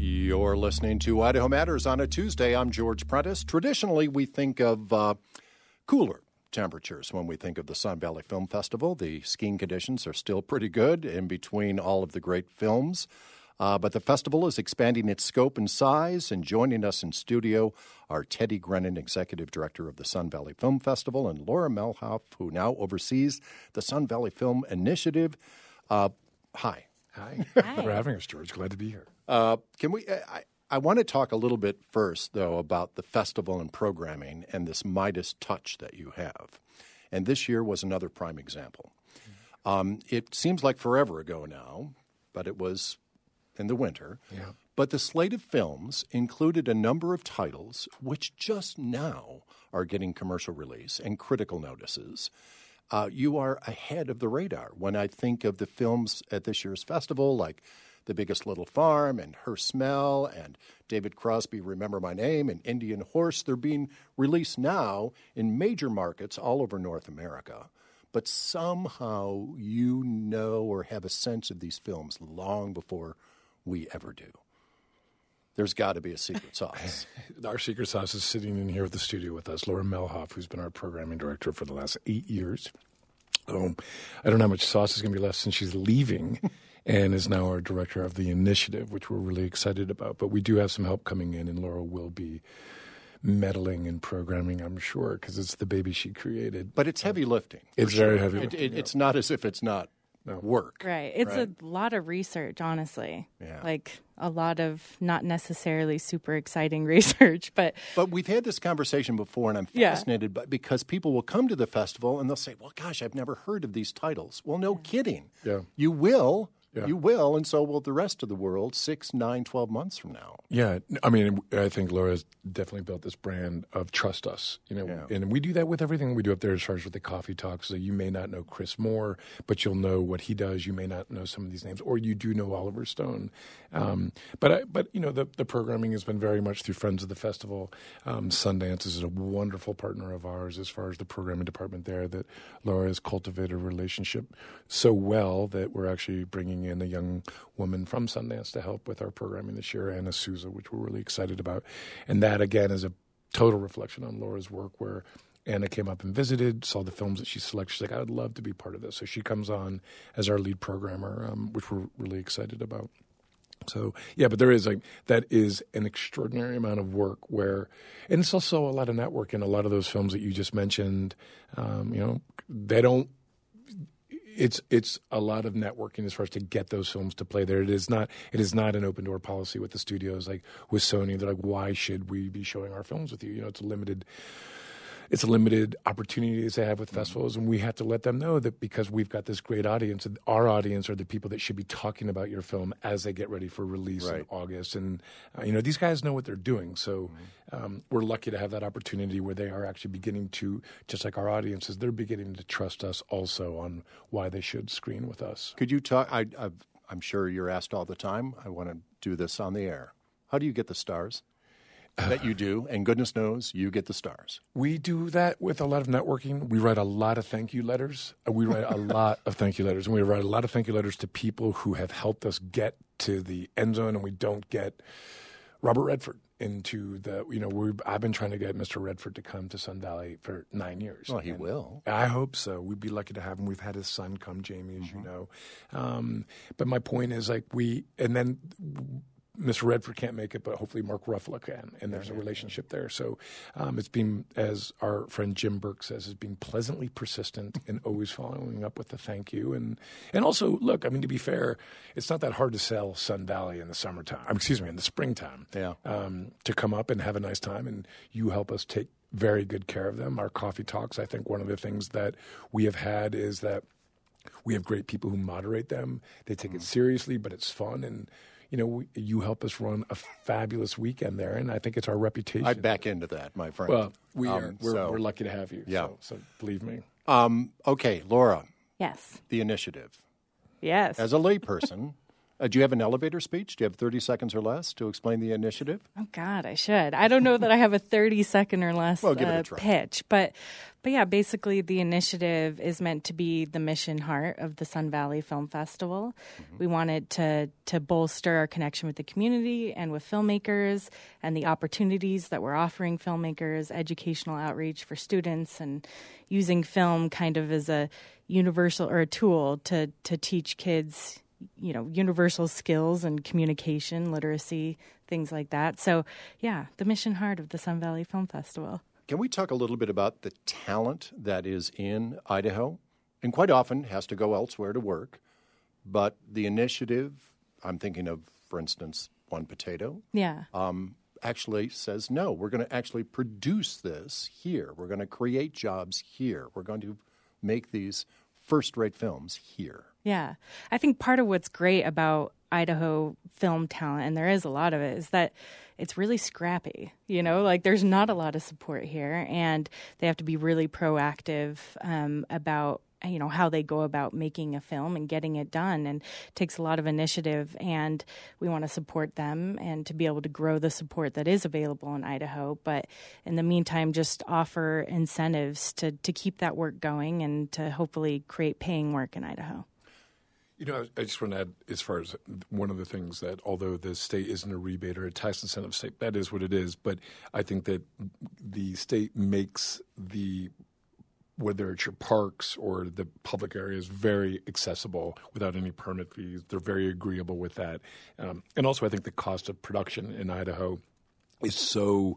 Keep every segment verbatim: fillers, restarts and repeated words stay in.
You're listening to Idaho Matters on a Tuesday. I'm George Prentice. Traditionally, we think of uh, cooler temperatures when we think of the Sun Valley Film Festival. The skiing conditions are still pretty good in between all of the great films. Uh, but the festival is expanding its scope and size, and joining us in studio are Teddy Grennan, Executive Director of the Sun Valley Film Festival, and Laura Melhoff, who now oversees the Sun Valley Film Initiative. Uh, hi. Hi. Hi. Thanks for having us, George. Glad to be here. Uh, can we? I, I want to talk a little bit first, though, about the festival and programming and this Midas touch that you have. And this year was another prime example. Um, it seems like forever ago now, but it was in the winter. Yeah. But the slate of films included a number of titles which just now are getting commercial release and critical notices. Uh, you are ahead of the radar when I think of the films at this year's festival, like The Biggest Little Farm and Her Smell and David Crosby, Remember My Name, and Indian Horse. They're being released now in major markets all over North America. But somehow you know or have a sense of these films long before we ever do. There's got to be a secret sauce. Our secret sauce is sitting in here at the studio with us, Laura Melhoff, who's been our programming director for the last eight years. Um, I don't know how much sauce is going to be left since she's leaving and is now our director of the initiative, which we're really excited about. But we do have some help coming in, and Laura will be meddling and programming, I'm sure, because it's the baby she created. But it's heavy lifting. It's sure. very heavy It, lifting. it, yeah. it's not as if it's not No. work. Right. It's right? a lot of research, honestly. Yeah. Like a lot of not necessarily super exciting research, but But we've had this conversation before, and I'm Yeah. fascinated by, because people will come to the festival and they'll say, well, gosh, I've never heard of these titles. Well, no kidding. Yeah. You will. Yeah. You will, and so will the rest of the world six, nine, twelve months from now. Yeah, I mean, I think Laura's definitely built this brand of trust us, you know, Yeah. and we do that with everything we do up there as far as with the coffee talks. So you may not know Chris Moore, but you'll know what he does. You may not know some of these names, or you do know Oliver Stone. Um, but I, but you know, the the programming has been very much through Friends of the Festival. Um, Sundance is a wonderful partner of ours as far as the programming department there. That Laura has cultivated a relationship so well that we're actually bringing in a young woman from Sundance to help with our programming this year, Anna Souza, which we're really excited about. And that, again, is a total reflection on Laura's work, where Anna came up and visited, saw the films that she selected. She's like, I would love to be part of this. So she comes on as our lead programmer, um, which we're really excited about. So, yeah, but there is like, that is an extraordinary amount of work where, and it's also a lot of networking. A lot of those films that you just mentioned, um, you know, they don't, It's it's a lot of networking as far as to get those films to play there. It is not it is not an open door policy with the studios, like with Sony. They're like, why should we be showing our films with you? You know, it's a limited it's a limited opportunities they have with festivals, and we have to let them know that because we've got this great audience, and our audience are the people that should be talking about your film as they get ready for release Right. in August. And uh, you know, these guys know what they're doing, so um, we're lucky to have that opportunity where they are actually beginning to, just like our audiences, they're beginning to trust us also on why they should screen with us. Could you talk? I, I've, I'm sure you're asked all the time. I want to do this on the air. How do you get the stars? That you do, and goodness knows you get the stars. We do that with a lot of networking. We write a lot of thank you letters. We write a lot of thank you letters, and we write a lot of thank you letters to people who have helped us get to the end zone, and we don't get Robert Redford into the, you know, we I've been trying to get Mister Redford to come to Sun Valley for nine years. Well, he And will. I hope so. We'd be lucky to have him. We've had his son come, Jamie, as you know. Um, but my point is, like, we, and then Mister Redford can't make it, but hopefully Mark Ruffalo can, and there's a relationship there. So um, it's been, as our friend Jim Burke says, it's been pleasantly persistent and always following up with a thank you. And and also, look, I mean, to be fair, it's not that hard to sell Sun Valley in the summertime, um, excuse me, in the springtime, Yeah. um, to come up and have a nice time, and you help us take very good care of them. Our coffee talks, I think one of the things that we have had is that we have great people who moderate them. They take it seriously, but it's fun, and you know, we, you help us run a fabulous weekend there, and I think it's our reputation. I'd back into that, my friend. Well, we Um, are. We're, so- we're lucky to have you. Yeah. So, so believe me. Um, okay, Laura, yes. the initiative. Yes. As a layperson, Uh, do you have an elevator speech? Do you have thirty seconds or less to explain the initiative? Oh, God, I should. I don't know that I have a thirty second or less well, give it a uh, try. pitch. But, but yeah, basically the initiative is meant to be the mission heart of the Sun Valley Film Festival. Mm-hmm. We wanted to, to bolster our connection with the community and with filmmakers and the opportunities that we're offering filmmakers, educational outreach for students, and using film kind of as a universal or a tool to, to teach kids, you know, universal skills and communication, literacy, things like that. So, yeah, the mission heart of the Sun Valley Film Festival. Can we talk a little bit about the talent that is in Idaho? And quite often has to go elsewhere to work. But the initiative, I'm thinking of, for instance, One Potato. Yeah. Um, actually says, no, we're going to actually produce this here. We're going to create jobs here. We're going to make these first-rate films here. Yeah. I think part of what's great about Idaho film talent, and there is a lot of it, is that it's really scrappy. You know, like there's not a lot of support here, and they have to be really proactive um, about, you know, how they go about making a film and getting it done. And it takes a lot of initiative, and we want to support them and to be able to grow the support that is available in Idaho. But in the meantime, just offer incentives to, to keep that work going and to hopefully create paying work in Idaho. You know, I just want to add, as far as one of the things that, although the state isn't a rebate or a tax incentive state, that is what it is. But I think that the state makes the, whether it's your parks or the public areas, very accessible without any permit fees. They're very agreeable with that. Um, and also, I think the cost of production in Idaho is so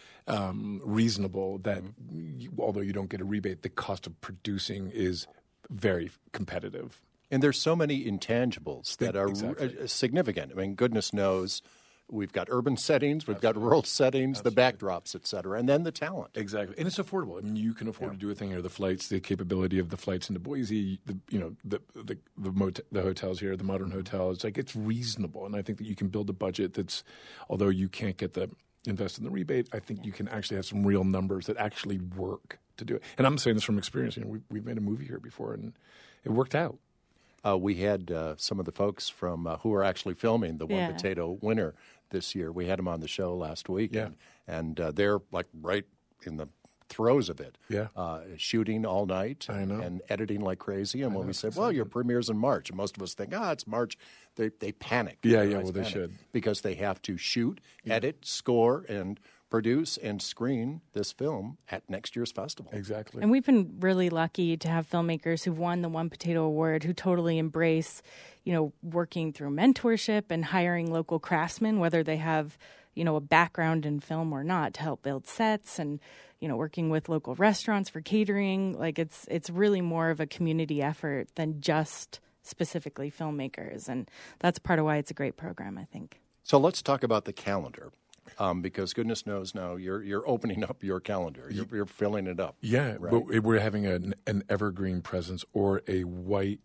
um, reasonable that you, although you don't get a rebate, the cost of producing is very competitive. And there's so many intangibles that are exactly. r- significant. I mean, goodness knows, we've got urban settings, we've Absolutely. got rural settings, Absolutely. the backdrops, et cetera, and then the talent. Exactly. And it's affordable. I mean, you can afford yeah. to do a thing here. The flights, the capability of the flights into Boise, the, you know, the the the, mot- the hotels here, the modern hotels, like it's reasonable. And I think that you can build a budget that's, although you can't get the invest in the rebate, I think yeah. you can actually have some real numbers that actually work to do it. And I'm saying this from experience. You know, we, we've made a movie here before, and it worked out. Uh, we had uh, some of the folks from uh, who are actually filming the One yeah. Potato winner this year. We had them on the show last week, yeah. and, and uh, they're like right in the throes of it, yeah. uh, shooting all night I know. and editing like crazy. And I when know. we said, well, your premiere's in March, and most of us think, ah, it's March, they, they panic. Yeah, yeah, well, they should. Because they have to shoot, yeah. edit, score, and produce and screen this film at next year's festival. Exactly. And we've been really lucky to have filmmakers who've won the One Potato Award who totally embrace, you know, working through mentorship and hiring local craftsmen, whether they have, you know, a background in film or not, to help build sets, and, you know, working with local restaurants for catering. Like it's it's really more of a community effort than just specifically filmmakers. And that's part of why it's a great program, I think. So let's talk about the calendar. Um, because goodness knows now you're you're opening up your calendar. You're, you're filling it up. Yeah, right? but we're having an, an evergreen presence or a white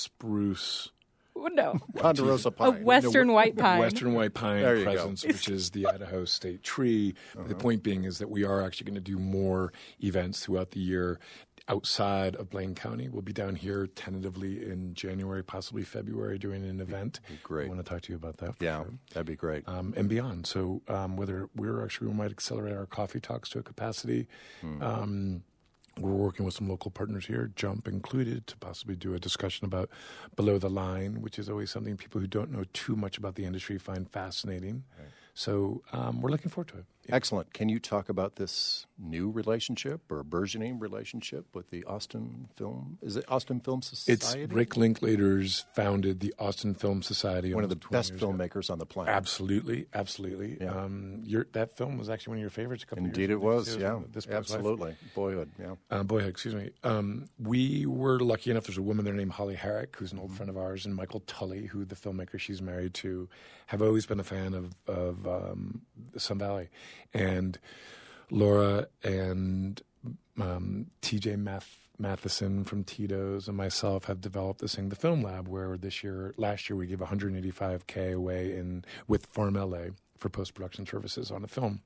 spruce. No. Ponderosa pine. A western no, white pine. Western white pine There you presence, go. which is the Idaho state tree. Uh-huh. The point being is that we are actually going to do more events throughout the year outside of Blaine County. We'll be down here tentatively in January, possibly February, doing an event. Great. I want to talk to you about that. For Yeah, sure. that'd be great. Um, and beyond. So um, whether we're actually, we might accelerate our coffee talks to a capacity. Hmm. Um, we're working with some local partners here, Jump included, to possibly do a discussion about Below the Line, which is always something people who don't know too much about the industry find fascinating. Right. So um, we're looking forward to it. Yeah. Excellent. Can you talk about this new relationship or burgeoning relationship with the Austin Film? Is it Austin Film Society? It's Rick Linklater's founded the Austin Film Society. One of the best ago. filmmakers on the planet. Absolutely, absolutely. Yeah. Um, your, that film was actually one of your favorites a couple Indeed of years ago. it was, yeah. This Absolutely. Boyhood, yeah. Uh, Boyhood, excuse me. Um, we were lucky enough, there's a woman there named Holly Herrick, who's an old mm-hmm. friend of ours, and Michael Tully, who the filmmaker she's married to, have always been a fan of, of um, Sun Valley. And Laura and um, T J Math- Matheson from Tito's and myself have developed this thing, the Film Lab, where this year, last year, we gave one hundred eighty-five thousand away in with Farm L A for post-production services on a film.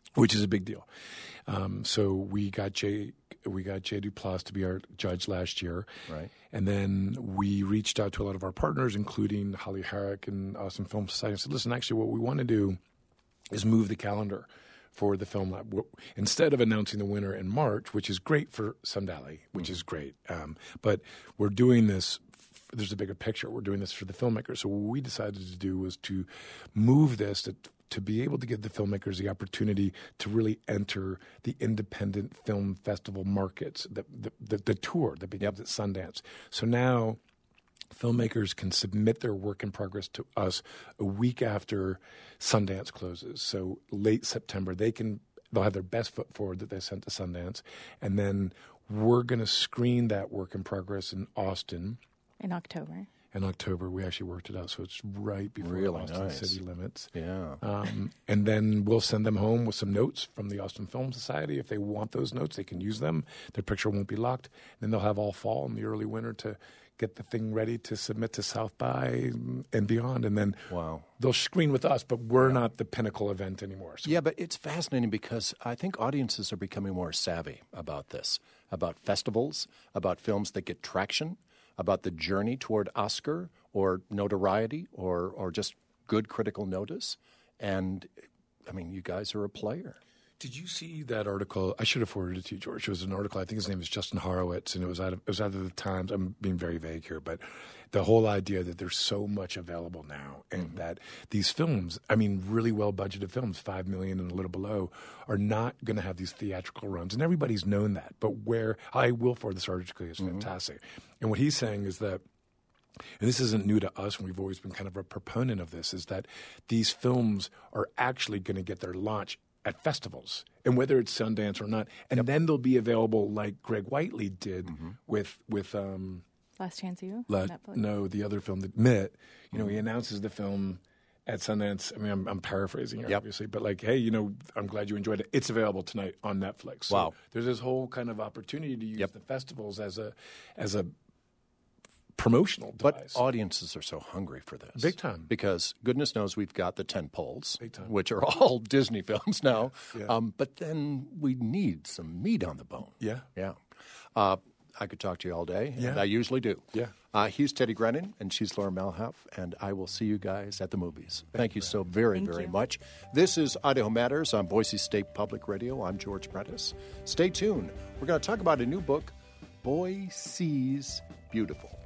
which is a big deal. Um, so we got Jay we got Jay Duplass to be our judge last year, Right. and then we reached out to a lot of our partners, including Holly Herrick and Austin Film Society, and said, "Listen, actually, what we want to do is move the calendar for the Film Lab. Instead of announcing the winner in March, which is great for Sun Valley, which mm-hmm. is great, um, but we're doing this." There's a bigger picture. We're doing this for the filmmakers. So what we decided to do was to move this to, to be able to give the filmmakers the opportunity to really enter the independent film festival markets, the the, the, the tour that begins yep. at Sundance. So now filmmakers can submit their work in progress to us a week after Sundance closes. So late September, they can they'll have their best foot forward that they sent to Sundance, and then we're going to screen that work in progress in Austin. In October. In October, we actually worked it out, so it's right before really Austin nice. city limits. Yeah. Um, and then we'll send them home with some notes from the Austin Film Society. If they want those notes, they can use them. Their picture won't be locked. Then they'll have all fall and the early winter to get the thing ready to submit to South by and beyond. And then wow. they'll screen with us, but we're yeah. not the pinnacle event anymore. So. Yeah, but it's fascinating because I think audiences are becoming more savvy about this, about festivals, about films that get traction, about the journey toward Oscar or notoriety or or just good critical notice. And, I mean, you guys are a player. Did you see that article? I should have forwarded it to you, George. It was an article. I think his name is Justin Horowitz, and it was out of, it was out of the Times. I'm being very vague here, but the whole idea that there's so much available now, and mm-hmm. that these films, I mean, really well budgeted films, five million and a little below, are not going to have these theatrical runs, and everybody's known that. But where I will for this article is mm-hmm. fantastic, and what he's saying is that. And this isn't new to us, and we've always been kind of a proponent of this, is that these films are actually going to get their launch at festivals, and whether it's Sundance or not, and yep. then they'll be available like Greg Whiteley did mm-hmm. with with um, Last Chance U. La- no, the other film that Mitt. You know, mm-hmm. he announces the film at Sundance. I mean, I'm, I'm paraphrasing here, yep. obviously, but like, hey, you know, I'm glad you enjoyed it. It's available tonight on Netflix. So wow, there's this whole kind of opportunity to use yep. the festivals as a as a promotional device. But audiences are so hungry for this. Big time. Because goodness knows we've got the tent poles, Big time. which are all Disney films now. Yeah. Um, but then we need some meat on the bone. Yeah. Yeah. Uh, I could talk to you all day, yeah. and I usually do. Yeah. Uh, he's Teddy Grennan, and she's Laura Malhoff, and I will see you guys at the movies. Thank, Thank you so very, Thank very you. much. This is Idaho Matters on Boise State Public Radio. I'm George Prentice. Stay tuned. We're going to talk about a new book, Boy Sees Beautiful.